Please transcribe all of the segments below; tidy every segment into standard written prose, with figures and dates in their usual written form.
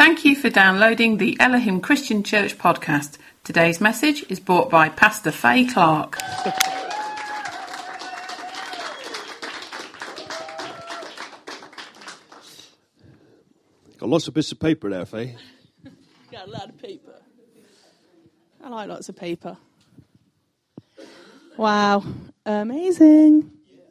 Thank you for downloading the Elohim Christian Church podcast. Today's message is brought by Pastor Faye Clark. Got lots of bits of paper there, Faye. Got a lot of paper. I like lots of paper. Wow. Amazing.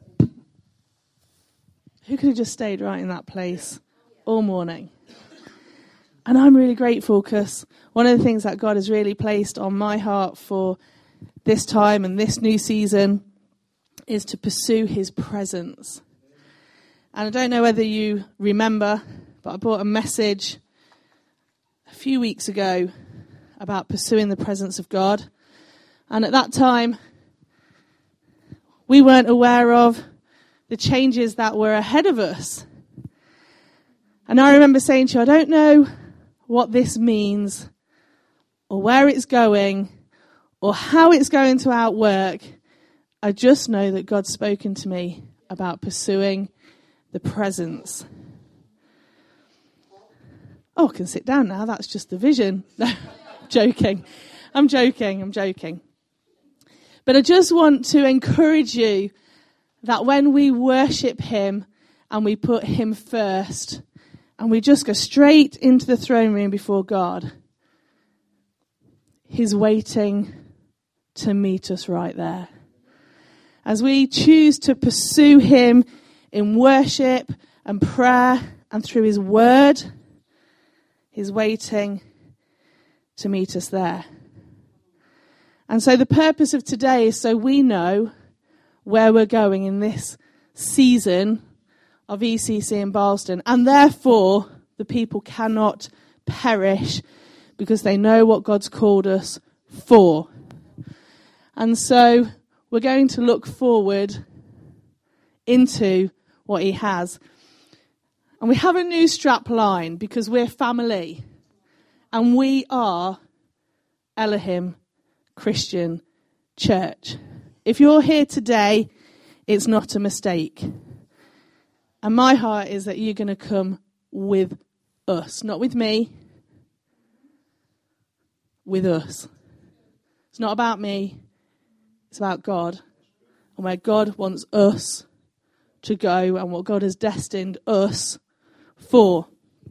Who could have just stayed right in that place all morning? And I'm really grateful because one of the things that God has really placed on my heart for this time and this new season is to pursue his presence. And I don't know whether you remember, but I brought a message a few weeks ago about pursuing the presence of God. And at that time, we weren't aware of the changes that were ahead of us. And I remember saying to you, I don't know what this means or where it's going or how it's going to outwork. I just know that God's spoken to me about pursuing the presence. Oh, I can sit down now. That's just the vision. No, I'm joking. But I just want to encourage you that when we worship him and we put him first and we just go straight into the throne room before God, he's waiting to meet us right there. As we choose to pursue him in worship and prayer and through his word, he's waiting to meet us there. And so the purpose of today is so we know where we're going in this season of ECC in Barlston. And therefore, the people cannot perish because they know what God's called us for. And so we're going to look forward into what he has. And we have a new strap line because we're family. And we are Elohim Christian Church. If you're here today, it's not a mistake. And my heart is that you're going to come with us. Not with me. With us. It's not about me. It's about God. And where God wants us to go and what God has destined us for.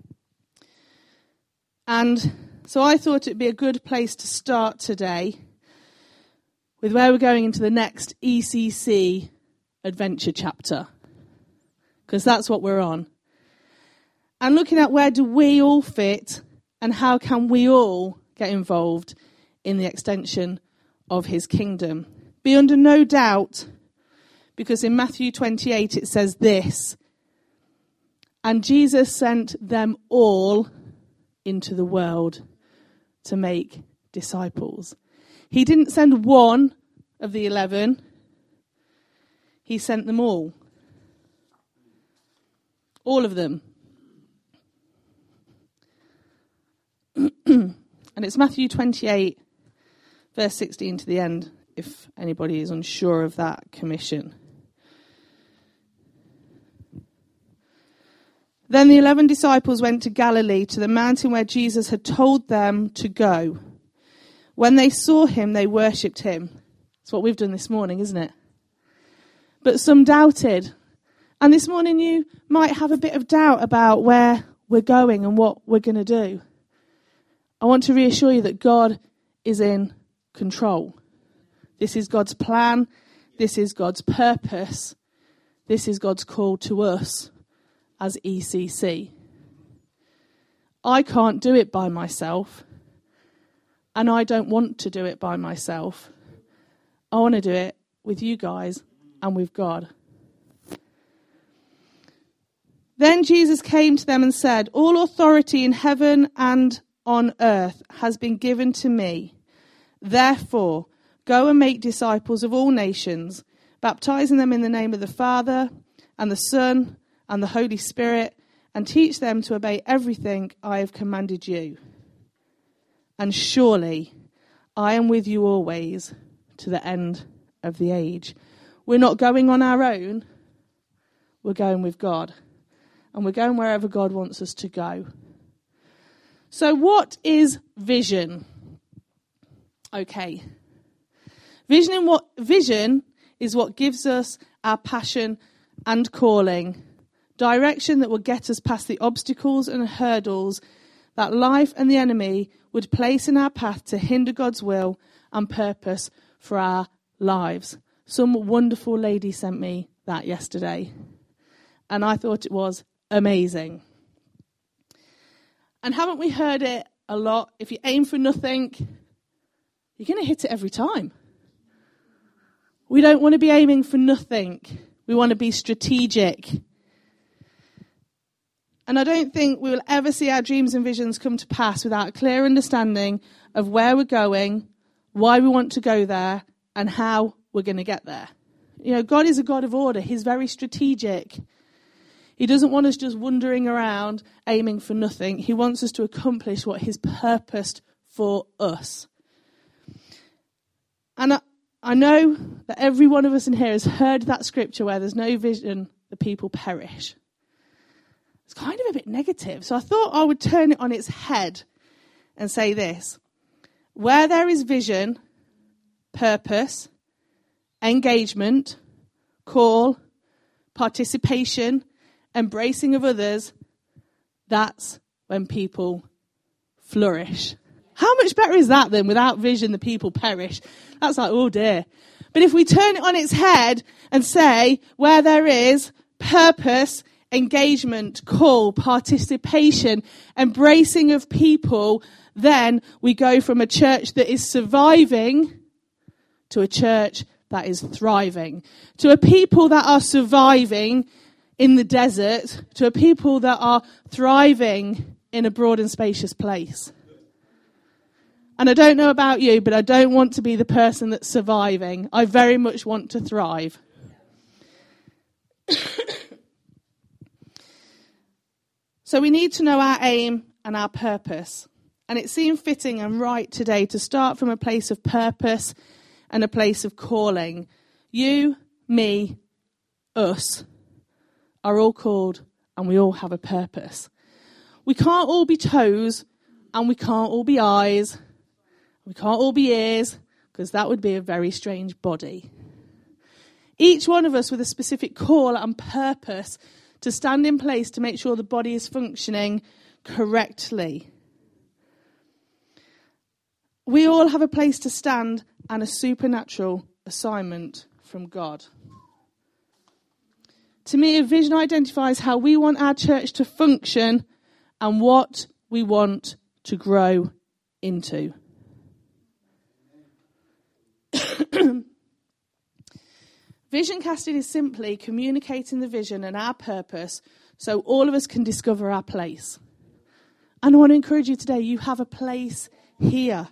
And so I thought it'd be a good place to start today with where we're going into the next ECC adventure chapter. Because that's what we're on. And looking at where do we all fit and how can we all get involved in the extension of his kingdom. Be under no doubt, because in Matthew 28 it says this, and Jesus sent them all into the world to make disciples. He didn't send one of the 11. He sent them all. All of them. And it's Matthew 28, verse 16 to the end, if anybody is unsure of that commission. Then the 11 disciples went to Galilee, to the mountain where Jesus had told them to go. When they saw him, they worshipped him. That's what we've done this morning, isn't it? But some doubted. And this morning you might have a bit of doubt about where we're going and what we're going to do. I want to reassure you that God is in control. This is God's plan. This is God's purpose. This is God's call to us as ECC. I can't do it by myself. And I don't want to do it by myself. I want to do it with you guys and with God. Then Jesus came to them and said, all authority in heaven and on earth has been given to me. Therefore, go and make disciples of all nations, baptizing them in the name of the Father and the Son and the Holy Spirit, and teach them to obey everything I have commanded you. And surely I am with you always to the end of the age. We're not going on our own. We're going with God. And we're going wherever God wants us to go. So what is vision? Okay. Vision is what gives us our passion and calling. Direction that will get us past the obstacles and hurdles that life and the enemy would place in our path to hinder God's will and purpose for our lives. Some wonderful lady sent me that yesterday, and I thought it was amazing. And haven't we heard it a lot? If you aim for nothing, you're going to hit it every time. We don't want to be aiming for nothing. We want to be strategic. And I don't think we will ever see our dreams and visions come to pass without a clear understanding of where we're going, why we want to go there, and how we're going to get there. You know, God is a God of order. He's very strategic. He doesn't want us just wandering around aiming for nothing. He wants us to accomplish what he's purposed for us. And I know that every one of us in here has heard that scripture where there's no vision, the people perish. It's kind of a bit negative. So I thought I would turn it on its head and say this. Where there is vision, purpose, engagement, call, participation, embracing of others, that's when people flourish. How much better is that than without vision the people perish? That's like, oh dear. But if we turn it on its head and say where there is purpose, engagement, call, participation, embracing of people, then we go from a church that is surviving to a church that is thriving, to a people that are surviving in the desert, to a people that are thriving in a broad and spacious place. And I don't know about you, but I don't want to be the person that's surviving. I very much want to thrive. So we need to know our aim and our purpose. And it seemed fitting and right today to start from a place of purpose and a place of calling. You, me, us are all called and we all have a purpose. We can't all be toes and we can't all be eyes. We can't all be ears, because that would be a very strange body. Each one of us with a specific call and purpose to stand in place to make sure the body is functioning correctly. We all have a place to stand and a supernatural assignment from God. To me, a vision identifies how we want our church to function and what we want to grow into. Vision casting is simply communicating the vision and our purpose so all of us can discover our place. And I want to encourage you today, you have a place here.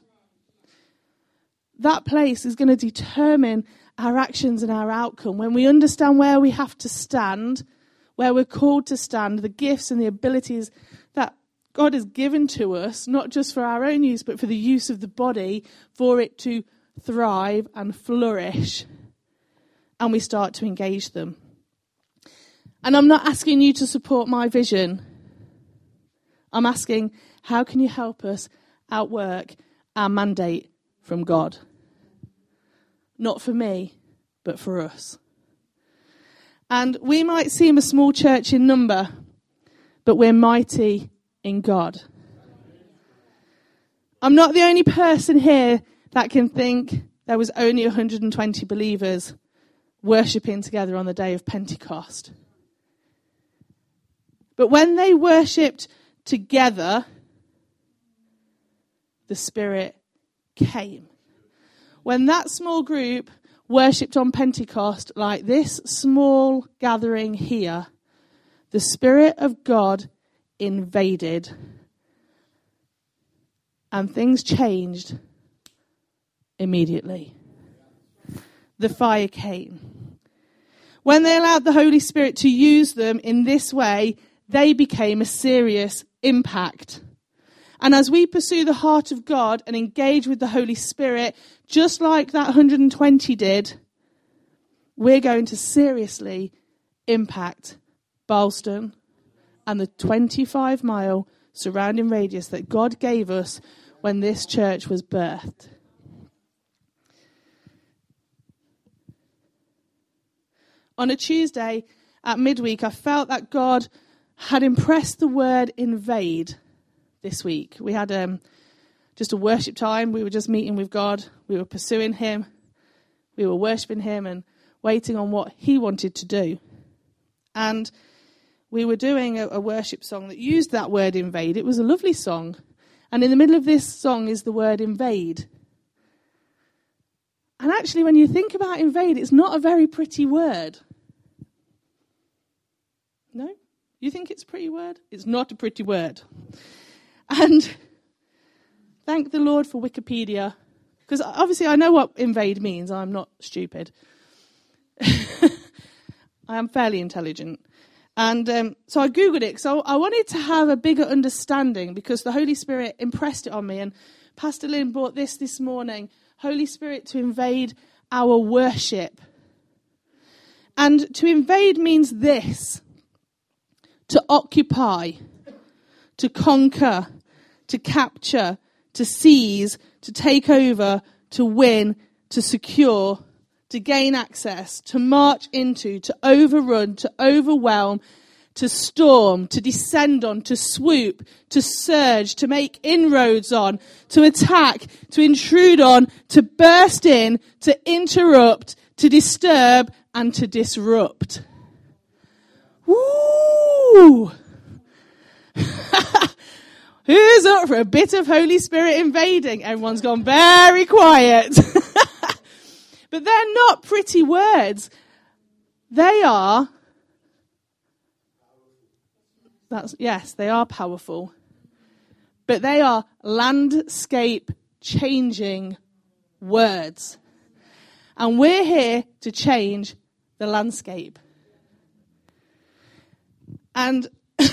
That place is going to determine our actions and our outcome. When we understand where we have to stand, where we're called to stand, the gifts and the abilities that God has given to us, not just for our own use, but for the use of the body, for it to thrive and flourish, and we start to engage them. And I'm not asking you to support my vision. I'm asking, how can you help us outwork our mandate from God? Not for me, but for us. And we might seem a small church in number, but we're mighty in God. I'm not the only person here that can think there was only 120 believers worshipping together on the day of Pentecost. But when they worshipped together, the Spirit came. When that small group worshipped on Pentecost, like this small gathering here, the Spirit of God invaded and things changed immediately. The fire came. When they allowed the Holy Spirit to use them in this way, they became a serious impact. And as we pursue the heart of God and engage with the Holy Spirit, just like that 120 did, we're going to seriously impact Barlston and the 25-mile surrounding radius that God gave us when this church was birthed. On a Tuesday at midweek, I felt that God had impressed the word invade this week. We had just a worship time. We were just meeting with God. We were pursuing him. We were worshipping him and waiting on what he wanted to do. And we were doing a worship song that used that word invade. It was a lovely song. And in the middle of this song is the word invade. And actually, when you think about invade, it's not a very pretty word. No? You think it's a pretty word? It's not a pretty word. And thank the Lord for Wikipedia. Because obviously I know what invade means. I'm not stupid. I am fairly intelligent. And so I Googled it. So I wanted to have a bigger understanding because the Holy Spirit impressed it on me. And Pastor Lynn brought this morning. Holy Spirit to invade our worship. And to invade means this. To occupy, to conquer, to capture, to seize, to take over, to win, to secure, to gain access, to march into, to overrun, to overwhelm, to storm, to descend on, to swoop, to surge, to make inroads on, to attack, to intrude on, to burst in, to interrupt, to disturb, and to disrupt. Woo! Who's up for a bit of Holy Spirit invading? Everyone's gone very quiet. But they're not pretty words. They are... they are powerful. But they are landscape-changing words. And we're here to change the landscape. And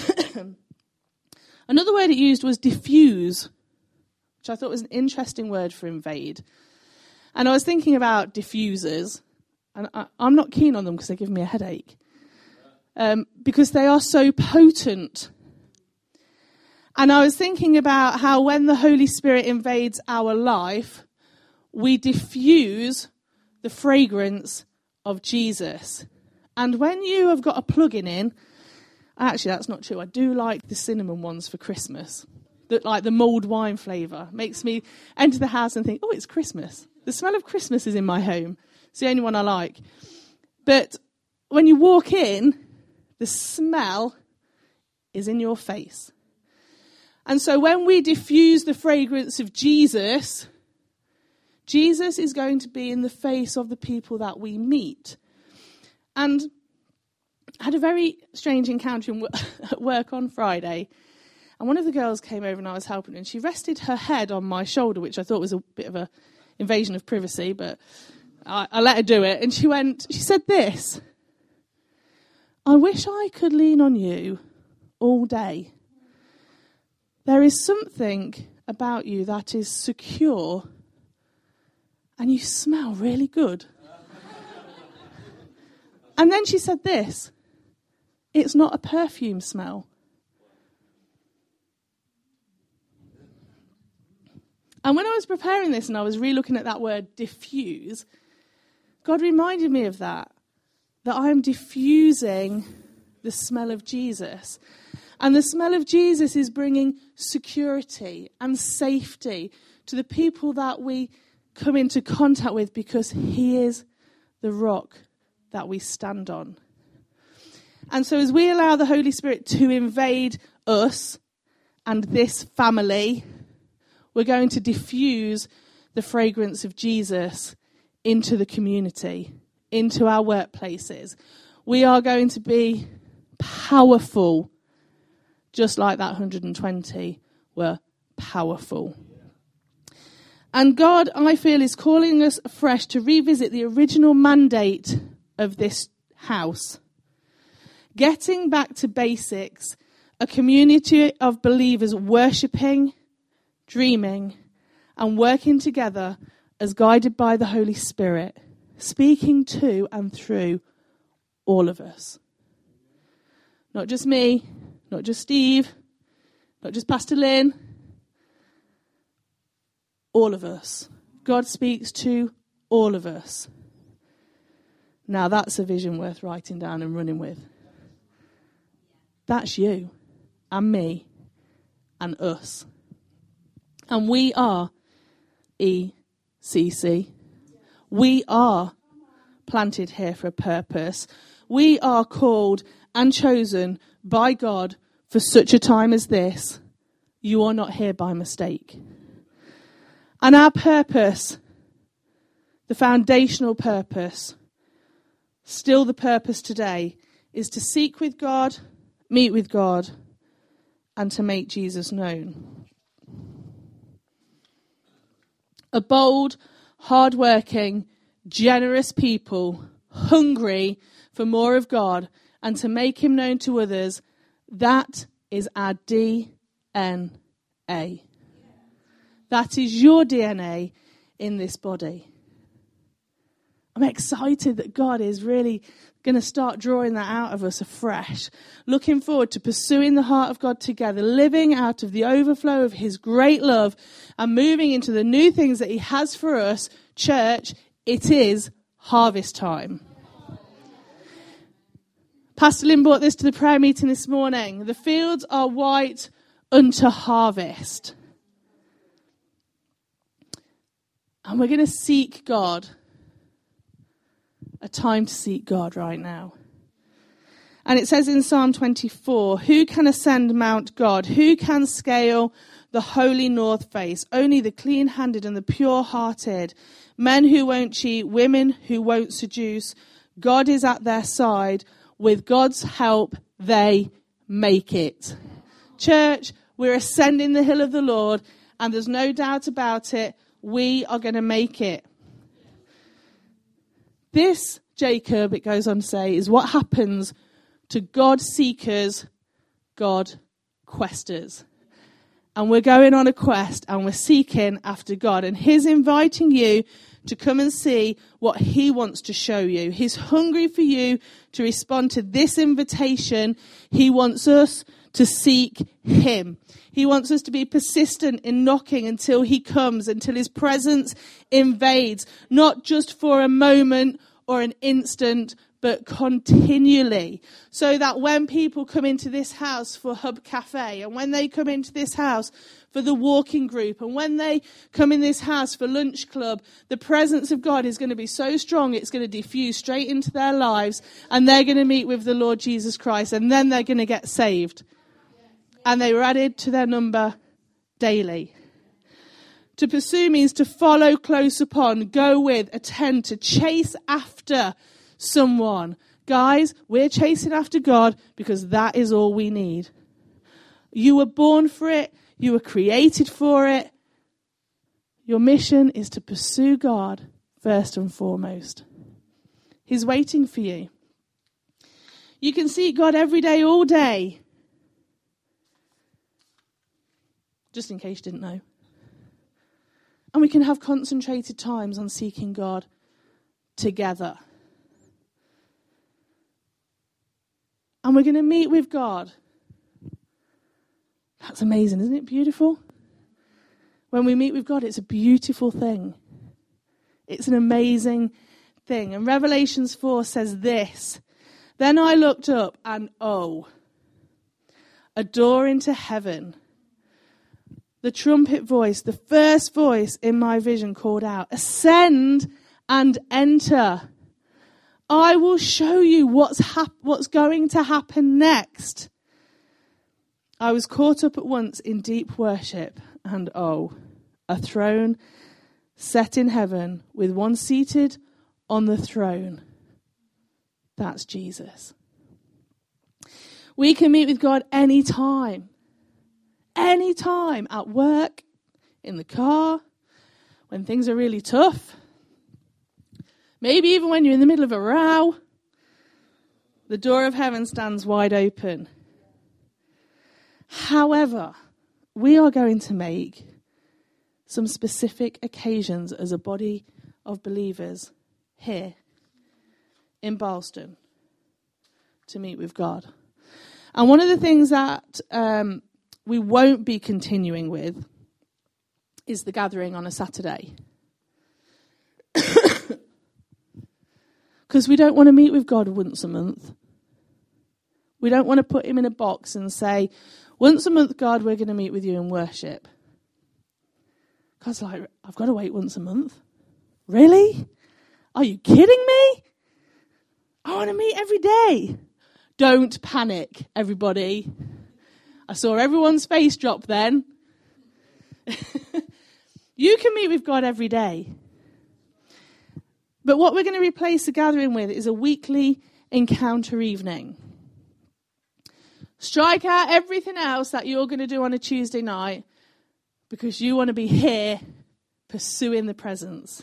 another word it used was diffuse, which I thought was an interesting word for invade. And I was thinking about diffusers, and I'm not keen on them because they give me a headache, because they are so potent. And I was thinking about how when the Holy Spirit invades our life, we diffuse the fragrance of Jesus. And when you have got a plug-in in, actually, that's not true. I do like the cinnamon ones for Christmas. Like the mulled wine flavour. Makes me enter the house and think, oh, it's Christmas. The smell of Christmas is in my home. It's the only one I like. But when you walk in, the smell is in your face. And so when we diffuse the fragrance of Jesus, Jesus is going to be in the face of the people that we meet. And I had a very strange encounter at work on Friday. And one of the girls came over and I was helping her. And she rested her head on my shoulder, which I thought was a bit of an invasion of privacy. But I let her do it. And she said this. I wish I could lean on you all day. There is something about you that is secure. And you smell really good. And then she said this. It's not a perfume smell. And when I was preparing this and I was re-looking at that word diffuse, God reminded me of that I am diffusing the smell of Jesus. And the smell of Jesus is bringing security and safety to the people that we come into contact with because he is the rock that we stand on. And so as we allow the Holy Spirit to invade us and this family, we're going to diffuse the fragrance of Jesus into the community, into our workplaces. We are going to be powerful, just like that 120 were powerful. And God, I feel, is calling us afresh to revisit the original mandate of this house. Getting back to basics, a community of believers worshipping, dreaming, and working together as guided by the Holy Spirit, speaking to and through all of us. Not just me, not just Steve, Not just Pastor Lynn. All of us. God speaks to all of us. Now that's a vision worth writing down and running with. That's you and me and us. And we are ECC. We are planted here for a purpose. We are called and chosen by God for such a time as this. You are not here by mistake. And our purpose, the foundational purpose, still the purpose today, is to seek with God, meet with God, and to make Jesus known. A bold, hard-working, generous people, hungry for more of God and to make him known to others, that is our DNA. That is your DNA in this body. I'm excited that God is really going to start drawing that out of us afresh. Looking forward to pursuing the heart of God together, living out of the overflow of his great love and moving into the new things that he has for us. Church, it is harvest time. Pastor Lynn brought this to the prayer meeting this morning. The fields are white unto harvest. And we're going to seek God. A time to seek God right now. And it says in Psalm 24, who can ascend Mount God? Who can scale the holy north face? Only the clean-handed and the pure-hearted. Men who won't cheat, women who won't seduce. God is at their side. With God's help, they make it. Church, we're ascending the hill of the Lord, and there's no doubt about it. We are going to make it. This, Jacob, it goes on to say, is what happens to God seekers, God questers. And we're going on a quest and we're seeking after God. And he's inviting you to come and see what he wants to show you. He's hungry for you to respond to this invitation. He wants us to seek him. He wants us to be persistent in knocking until he comes, until his presence invades, not just for a moment or an instant, but continually. So that when people come into this house for Hub Cafe, and when they come into this house for the walking group, and when they come in this house for lunch club, the presence of God is going to be so strong, it's going to diffuse straight into their lives, and they're going to meet with the Lord Jesus Christ, and then they're going to get saved. And they were added to their number daily. To pursue means to follow close upon, go with, attend, to chase after someone. Guys, we're chasing after God because that is all we need. You were born for it. You were created for it. Your mission is to pursue God first and foremost. He's waiting for you. You can seek God every day, all day. Just in case you didn't know. And we can have concentrated times on seeking God together. And we're going to meet with God. That's amazing, isn't it beautiful? When we meet with God, it's a beautiful thing. It's an amazing thing. And Revelations 4 says this. Then I looked up and a door into heaven. The trumpet voice, the first voice in my vision called out, ascend and enter. I will show you what's going to happen next. I was caught up at once in deep worship and a throne set in heaven with one seated on the throne. That's Jesus. We can meet with God anytime. Anytime, at work, in the car, when things are really tough. Maybe even when you're in the middle of a row. The door of heaven stands wide open. However, we are going to make some specific occasions as a body of believers here in Barlston to meet with God. And one of the things that we won't be continuing with is the gathering on a Saturday. Because we don't want to meet with God once a month. We don't want to put him in a box and say, once a month, God, we're going to meet with you and worship. God's like, I've got to wait once a month? Really? Are you kidding me? I want to meet every day. Don't panic, everybody. I saw everyone's face drop then. You can meet with God every day. But what we're going to replace the gathering with is a weekly encounter evening. Strike out everything else that you're going to do on a Tuesday night because you want to be here pursuing the presence.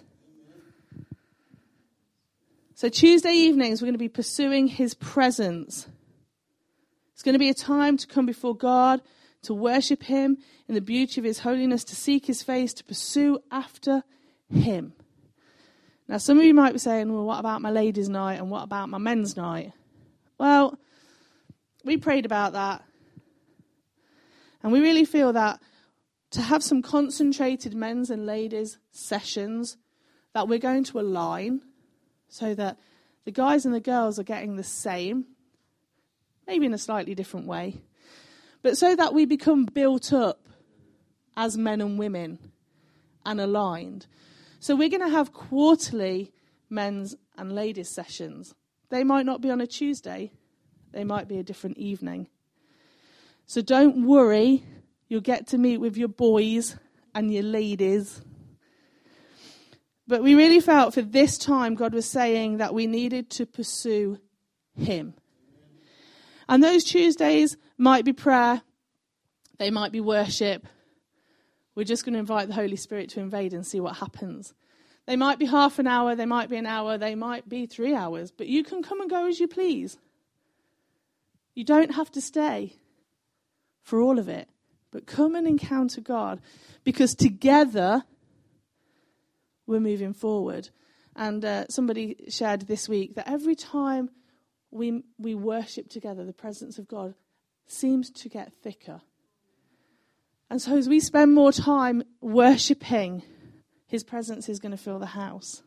So Tuesday evenings, we're going to be pursuing his presence. It's going to be a time to come before God, to worship him in the beauty of his holiness, to seek his face, to pursue after him. Now, some of you might be saying, well, what about my ladies' night and what about my men's night? Well, we prayed about that. And we really feel that to have some concentrated men's and ladies' sessions, that we're going to align so that the guys and the girls are getting the same, maybe in a slightly different way, but so that we become built up as men and women and aligned. So we're going to have quarterly men's and ladies' sessions. They might not be on a Tuesday. They might be a different evening. So don't worry. You'll get to meet with your boys and your ladies. But we really felt for this time God was saying that we needed to pursue him. And those Tuesdays might be prayer. They might be worship. We're just going to invite the Holy Spirit to invade and see what happens. They might be half an hour. They might be an hour. They might be 3 hours. But you can come and go as you please. You don't have to stay for all of it. But come and encounter God. Because together, we're moving forward. And somebody shared this week that every time we worship together, the presence of God seems to get thicker. And so as we spend more time worshipping, his presence is going to fill the house.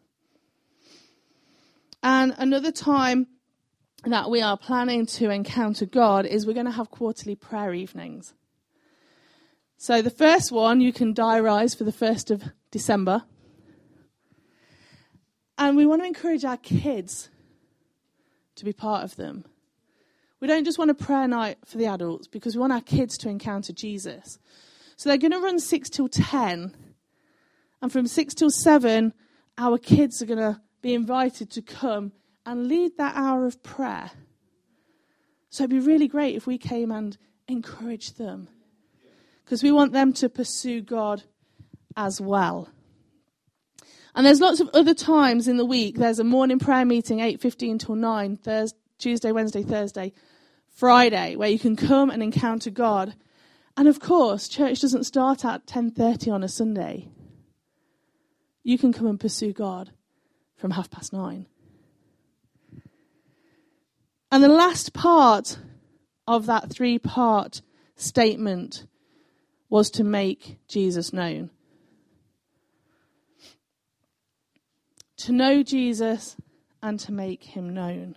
And another time that we are planning to encounter God is we're going to have quarterly prayer evenings. So the first one you can diarise for the 1st of December. And we want to encourage our kids to be part of them. We don't just want a prayer night for the adults because we want our kids to encounter Jesus. So they're going to run 6 till 10. And from 6 till 7, our kids are going to be invited to come and lead that hour of prayer. So it'd be really great if we came and encouraged them. Because we want them to pursue God as well. And there's lots of other times in the week. There's a morning prayer meeting, 8:15 till 9, Tuesday, Wednesday, Thursday, Friday, where you can come and encounter God. And of course, church doesn't start at 10:30 on a Sunday. You can come and pursue God from 9:30. And the last part of that 3-part statement was to make Jesus known. To know Jesus and to make him known.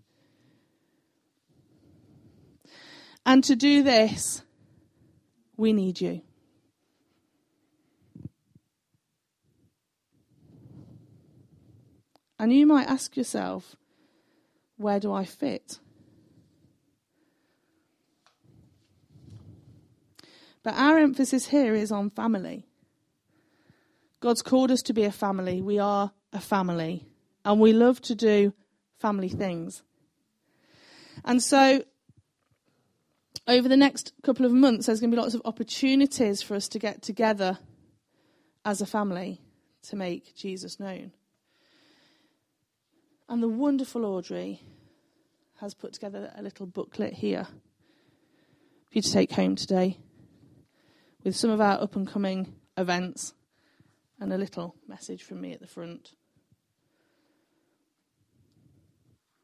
And to do this, we need you. And you might ask yourself, where do I fit? But our emphasis here is on family. God's called us to be a family. We are a family. And we love to do family things. And so, over the next couple of months, there's going to be lots of opportunities for us to get together as a family to make Jesus known. And the wonderful Audrey has put together a little booklet here for you to take home today with some of our up-and-coming events and a little message from me at the front.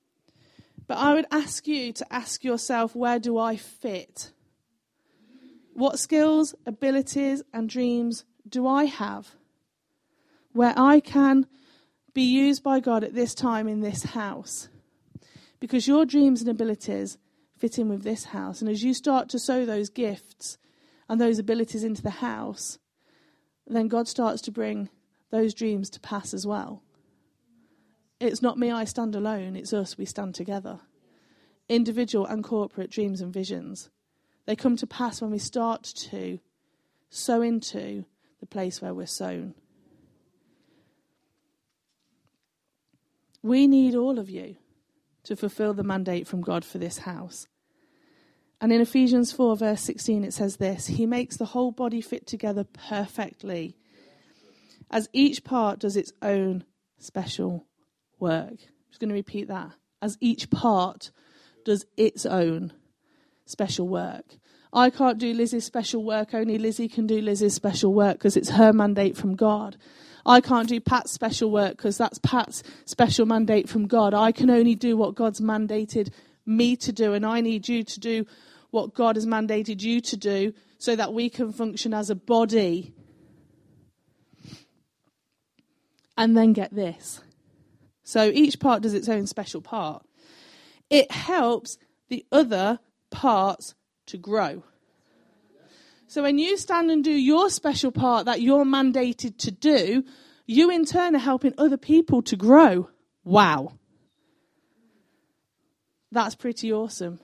But I would ask you to ask yourself, where do I fit What skills, abilities, and dreams do I have where I can be used by God at this time in this house? Because your dreams and abilities fit in with this house. And as you start to sow those gifts and those abilities into the house, then God starts to bring those dreams to pass as well. It's not me, I stand alone. It's us, we stand together. Individual and corporate dreams and visions. They come to pass when we start to sow into the place where we're sown. We need all of you to fulfill the mandate from God for this house. And in Ephesians 4 verse 16 it says this: He makes the whole body fit together perfectly, as each part does its own special work. I'm just going to repeat that. As each part does its own special work. I can't do Lizzie's special work, only Lizzie can do Lizzie's special work because it's her mandate from God. I can't do Pat's special work because that's Pat's special mandate from God. I can only do what God's mandated me to do, and I need you to do what God has mandated you to do so that we can function as a body. And then get this. So each part does its own special part. It helps the other parts to grow. So when you stand and do your special part that you're mandated to do, you in turn are helping other people to grow. Wow. That's pretty awesome.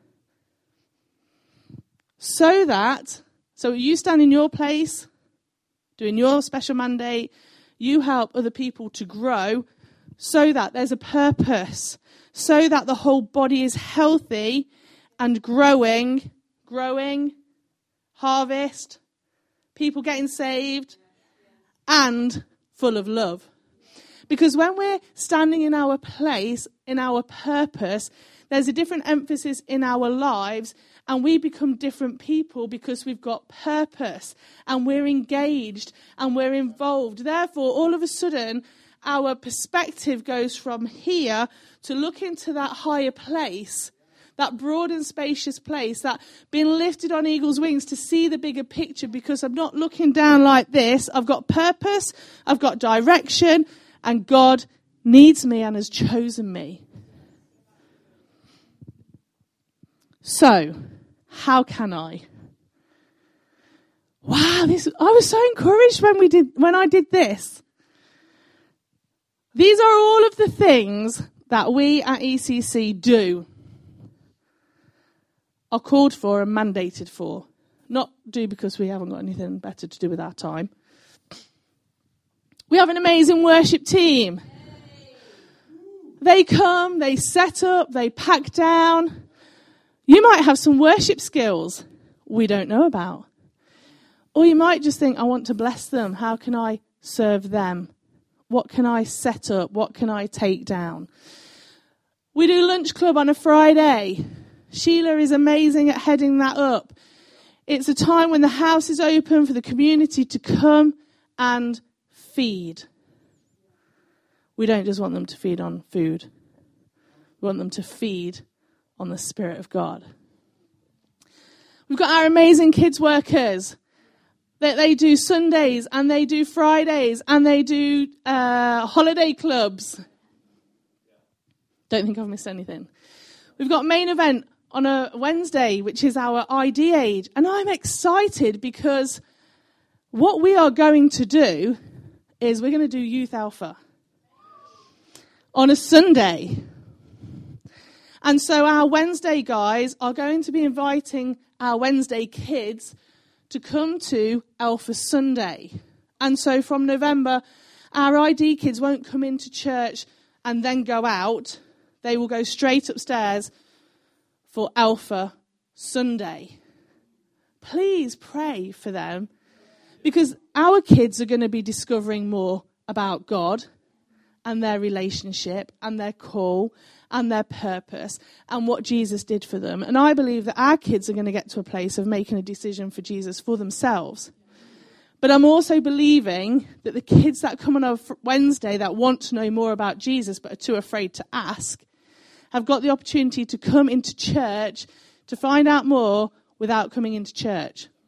So you stand in your place, doing your special mandate, you help other people to grow so that there's a purpose, so that the whole body is healthy and growing, harvest, people getting saved, and full of love. Because when we're standing in our place, in our purpose, there's a different emphasis in our lives, and we become different people because we've got purpose, and we're engaged, and we're involved. Therefore, all of a sudden, our perspective goes from here to look into that higher place, that broad and spacious place, that being lifted on eagle's wings to see the bigger picture, because I'm not looking down like this. I've got purpose, I've got direction, and God needs me and has chosen me. So, how can I? Wow, I was so encouraged when I did this. These are all of the things that we at ECC do, are called for and mandated for. Not do because we haven't got anything better to do with our time. We have an amazing worship team. They come, they set up, they pack down. You might have some worship skills we don't know about. Or you might just think, I want to bless them. How can I serve them? What can I set up? What can I take down? We do lunch club on a Friday. Sheila is amazing at heading that up. It's a time when the house is open for the community to come and feed. We don't just want them to feed on food. We want them to feed on the Spirit of God. We've got our amazing kids workers. They do Sundays and they do Fridays and they do holiday clubs. Don't think I've missed anything. We've got main event on a Wednesday, which is our ID Age. And I'm excited because what we are going to do is we're going to do Youth Alpha on a Sunday. And so our Wednesday guys are going to be inviting our Wednesday kids to come to Alpha Sunday. And so from November, our ID kids won't come into church and then go out. They will go straight upstairs for Alpha Sunday. Please pray for them, because our kids are going to be discovering more about God and their relationship and their call and their purpose and what Jesus did for them. And I believe that our kids are going to get to a place of making a decision for Jesus for themselves. But I'm also believing that the kids that come on a Wednesday that want to know more about Jesus but are too afraid to ask have got the opportunity to come into church to find out more without coming into church.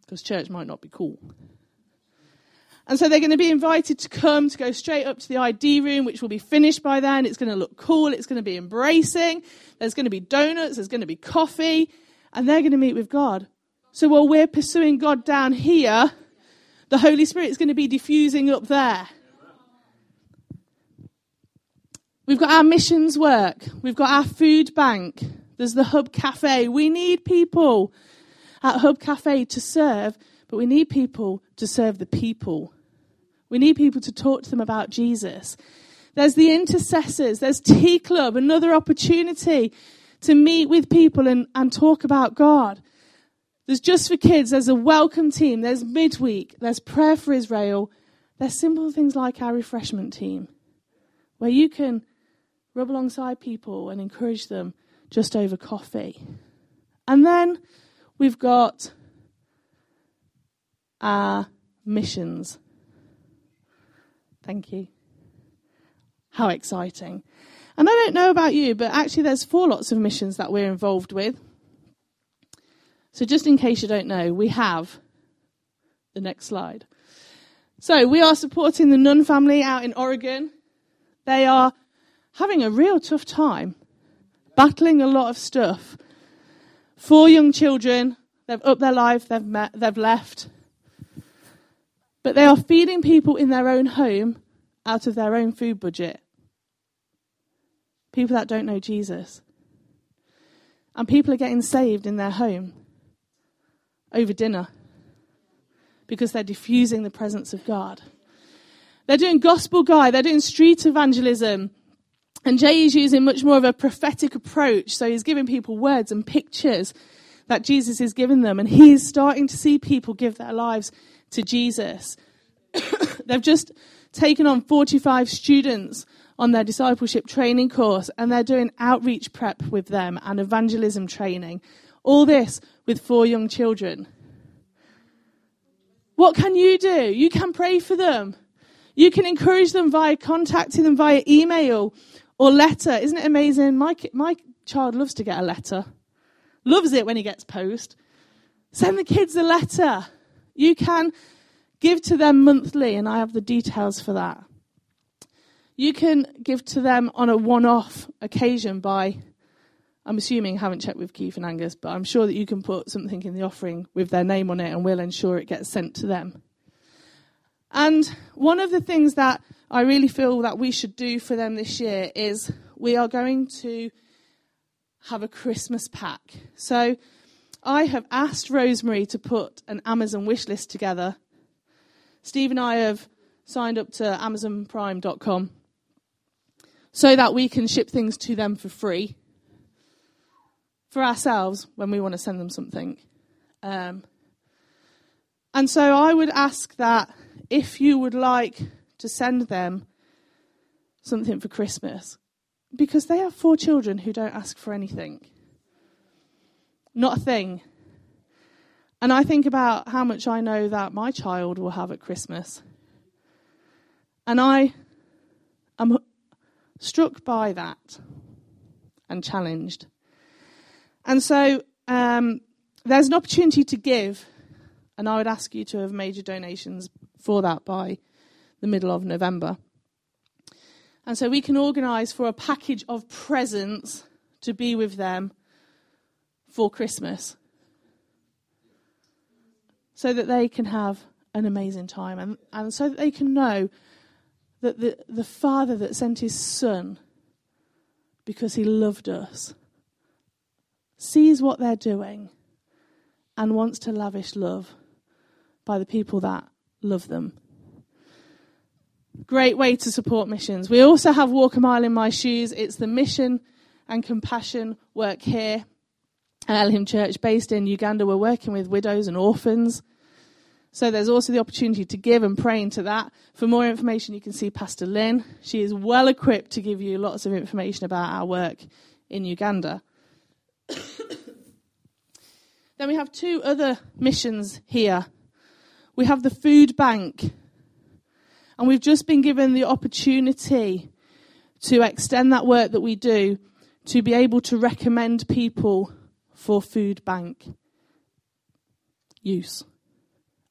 because church might not be cool. And so they're going to be invited to come, to go straight up to the ID room, which will be finished by then. It's going to look cool. It's going to be embracing. There's going to be donuts. There's going to be coffee. And they're going to meet with God. So while we're pursuing God down here, the Holy Spirit's going to be diffusing up there. We've got our missions work. We've got our food bank. There's the Hub Cafe. We need people at Hub Cafe to serve, but we need people to serve the people. We need people to talk to them about Jesus. There's the intercessors. There's Tea Club, another opportunity to meet with people and talk about God. There's Just for Kids. There's a welcome team. There's midweek. There's Prayer for Israel. There's simple things like our refreshment team, where you can rub alongside people and encourage them just over coffee. And then we've got our missions. Thank you. How exciting. And I don't know about you, but actually there's 4 lots of missions that we're involved with. So just in case you don't know, we have the next slide. So we are supporting the Nunn family out in Oregon. They are having a real tough time, battling a lot of stuff. 4 young children, they've upped their life, they've left. But they are feeding people in their own home out of their own food budget. People that don't know Jesus. And people are getting saved in their home over dinner because they're diffusing the presence of God. They're doing gospel guide, they're doing street evangelism. And Jay is using much more of a prophetic approach. So he's giving people words and pictures that Jesus is giving them. And he's starting to see people give their lives to Jesus. They've just taken on 45 students on their discipleship training course, and they're doing outreach prep with them and evangelism training. All this with 4 young children. What can you do? You can pray for them. You can encourage them via contacting them via email or letter. Isn't it amazing? My child loves to get a letter. Loves it when he gets post. Send the kids a letter. You can give to them monthly, and I have the details for that. You can give to them on a one-off occasion by, I'm assuming, haven't checked with Keith and Angus, but I'm sure that you can put something in the offering with their name on it, and we'll ensure it gets sent to them. And one of the things that I really feel that we should do for them this year is we are going to have a Christmas pack. So I have asked Rosemary to put an Amazon wish list together. Steve and I have signed up to AmazonPrime.com so that we can ship things to them for free for ourselves when we want to send them something. And so I would ask that if you would like to send them something for Christmas, because they have 4 children who don't ask for anything. Not a thing. And I think about how much I know that my child will have at Christmas. And I am struck by that and challenged. And so there's an opportunity to give, and I would ask you to have made your donations for that by the middle of November. And so we can organise for a package of presents to be with them for Christmas, so that they can have an amazing time, and so that they can know that the Father that sent his Son because he loved us sees what they're doing and wants to lavish love by the people that love them. Great way to support missions. We also have Walk a Mile in My Shoes. It's the mission and compassion work here at Elohim Church based in Uganda. We're working with widows and orphans. So there's also the opportunity to give and pray into that. For more information, you can see Pastor Lynn. She is well equipped to give you lots of information about our work in Uganda. Then we have 2 other missions here. We have the food bank. And we've just been given the opportunity to extend that work that we do to be able to recommend people for food bank use.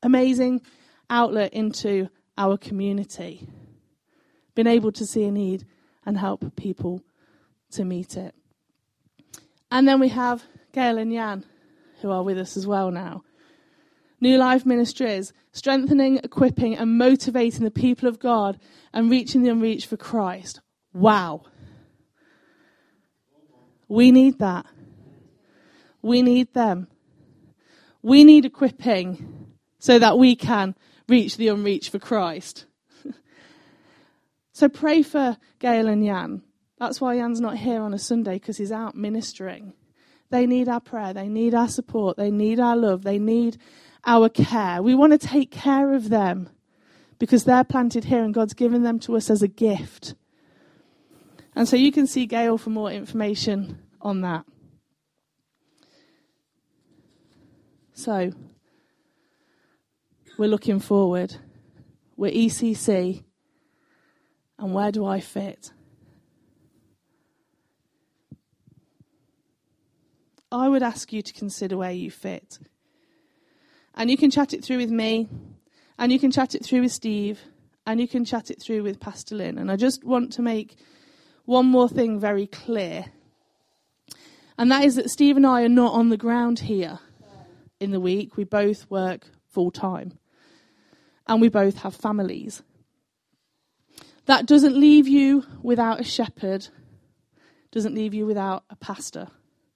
amazing outlet into our community. Been able to see a need and help people to meet it. And then we have Gail and Jan, who are with us as well now. New Life Ministries, strengthening, equipping and motivating the people of God and reaching the unreached for Christ. Wow. We need that. We need them. We need equipping so that we can reach the unreached for Christ. So pray for Gail and Jan. That's why Jan's not here on a Sunday, because he's out ministering. They need our prayer. They need our support. They need our love. They need our care. We want to take care of them because they're planted here and God's given them to us as a gift. And so you can see Gail for more information on that. So we're looking forward. We're ECC. And where do I fit? I would ask you to consider where you fit. And you can chat it through with me, and you can chat it through with Steve, and you can chat it through with Pastor Lynn. And I just want to make one more thing very clear. And that is that Steve and I are not on the ground here in the week. We both work full time. And we both have families. That doesn't leave you without a shepherd, doesn't leave you without a pastor.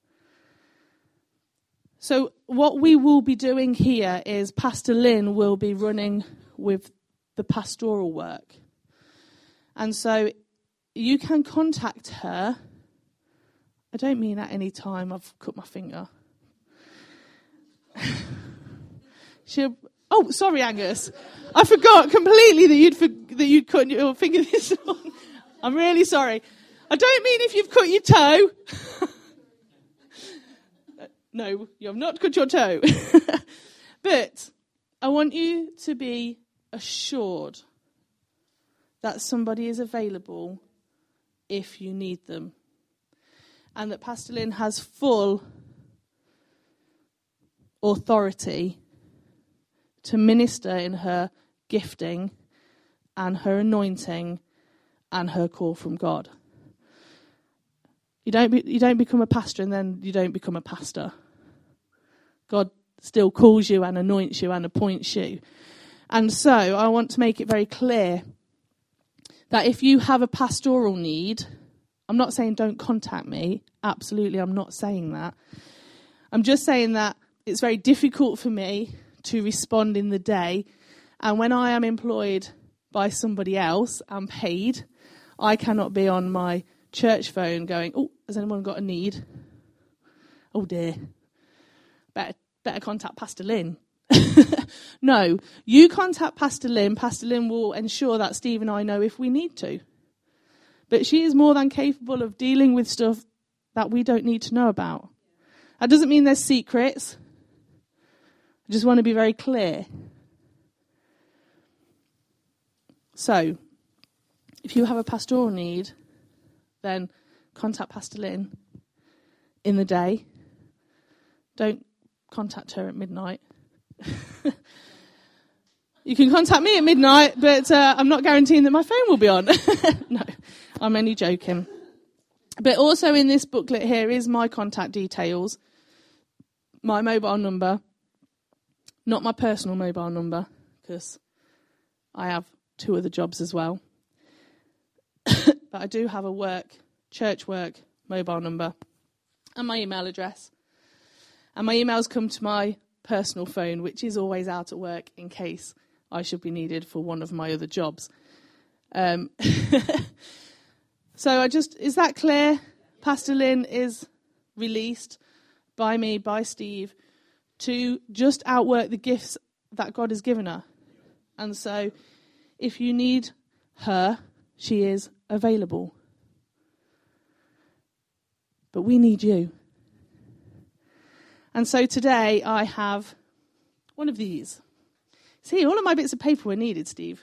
So what we will be doing here is Pastor Lynn will be running with the pastoral work. And so you can contact her. I don't mean at any time I've cut my finger. Oh, sorry, Angus. I forgot completely that you'd cut your finger this long. I'm really sorry. I don't mean if you've cut your toe. No, you have not cut your toe. But I want you to be assured that somebody is available if you need them. And that Pastor Lynn has full authority to minister in her gifting and her anointing and her call from God. You don't become a pastor and then you don't become a pastor. God still calls you and anoints you and appoints you. And so I want to make it very clear that if you have a pastoral need, I'm not saying don't contact me. Absolutely, I'm not saying that. I'm just saying that it's very difficult for me to respond in the day. And when I am employed by somebody else and paid, I cannot be on my church phone going, oh, has anyone got a need? Oh dear. Better contact Pastor Lynn. No, you contact Pastor Lynn. Pastor Lynn will ensure that Steve and I know if we need to. But she is more than capable of dealing with stuff that we don't need to know about. That doesn't mean there's secrets. I just want to be very clear. So, if you have a pastoral need, then contact Pastor Lynn in the day. Don't contact her at midnight. You can contact me at midnight, but I'm not guaranteeing that my phone will be on. No, I'm only joking. But also in this booklet here is my contact details, my mobile number, not my personal mobile number, because I have 2 other jobs as well. But I do have a church work mobile number and my email address. And my emails come to my personal phone, which is always out at work in case I should be needed for one of my other jobs. So is that clear? Pastor Lynn is released by me, by Steve, to just outwork the gifts that God has given her. And so if you need her, she is available. But we need you. And so today I have one of these. See, all of my bits of paper were needed, Steve.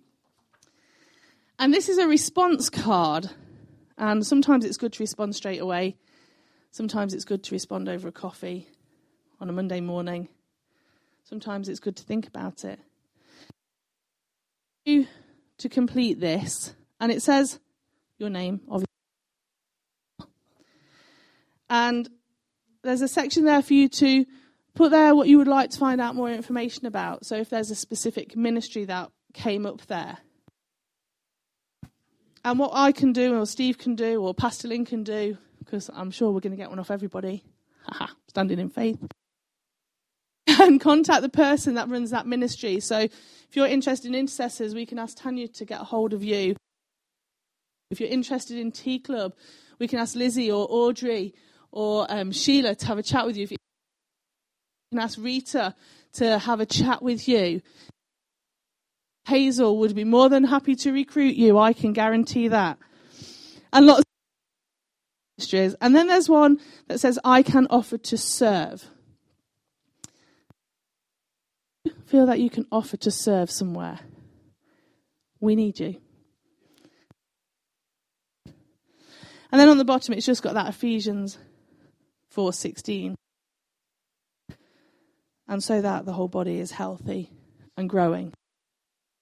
And this is a response card. And sometimes it's good to respond straight away. Sometimes it's good to respond over a coffee on a Monday morning. Sometimes it's good to think about it. You to complete this, and it says your name, obviously. And there's a section there for you to put there what you would like to find out more information about. So if there's a specific ministry that came up there. And what I can do, or Steve can do, or Pastor Lynn can do, because I'm sure we're going to get one off everybody. Standing in faith. And contact the person that runs that ministry. So if you're interested in intercessors, we can ask Tanya to get a hold of you. If you're interested in Tea Club, we can ask Lizzie or Audrey or Sheila to have a chat with you. If you can ask Rita to have a chat with you. Hazel would be more than happy to recruit you, I can guarantee that. And lots of ministries. And then there's one that says, I can offer to serve. Feel that you can offer to serve somewhere. We need you. And then on the bottom, it's just got that Ephesians 4:16. And so that the whole body is healthy and growing.